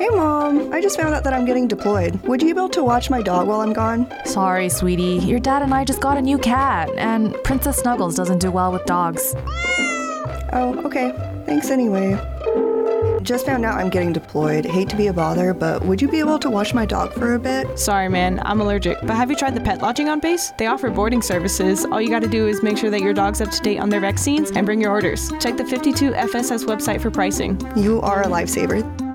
Hey, Mom. I just found out that I'm getting deployed. Would you be able to watch my dog while I'm gone? Sorry, sweetie. Your dad and I just got a new cat, and Princess Snuggles doesn't do well with dogs. Oh, okay. Thanks anyway. Just found out I'm getting deployed. Hate to be a bother, but would you be able to watch my dog for a bit? Sorry, man. I'm allergic. But have you tried the pet lodging on base? They offer boarding services. All you gotta do is make sure that your dog's up to date on their vaccines and bring your orders. Check the 52FSS website for pricing. You are a lifesaver.